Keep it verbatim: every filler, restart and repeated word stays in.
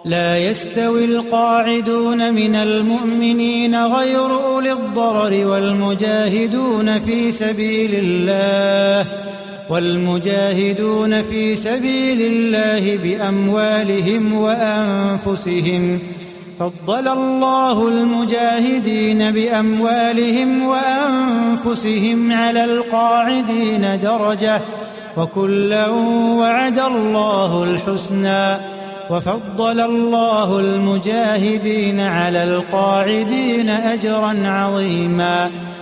لا يستوي القاعدون من المؤمنين غير أولي الضرر والمجاهدون في سبيل الله والمجاهدون في سبيل الله بأموالهم وأنفسهم. فضل الله المجاهدين بأموالهم وأنفسهم على القاعدين درجة، وكلا وعد الله الحسنى. وفضل الله المجاهدين على القاعدين أجرا عظيما.